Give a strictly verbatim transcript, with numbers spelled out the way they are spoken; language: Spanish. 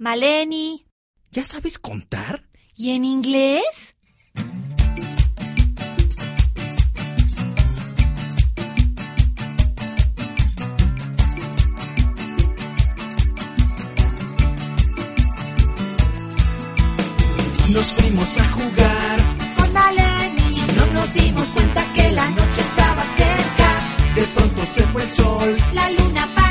Maleni. ¿Ya sabes contar? ¿Y en inglés? Nos fuimos a jugar Con Maleni. no nos dimos cuenta que la noche estaba cerca. De pronto se fue el sol. La luna